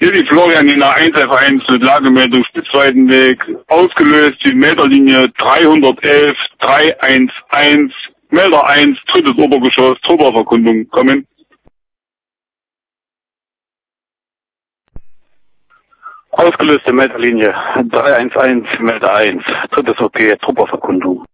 Willi Florian in der 1F1 mit Lagemeldung Spitzweitenweg, ausgelöst die Melderlinie 311 311, Melder 1, drittes Obergeschoss, Trupperverkundung kommen. Ausgelöste Melderlinie 311, Melder 1, drittes OP, Trupperverkundung.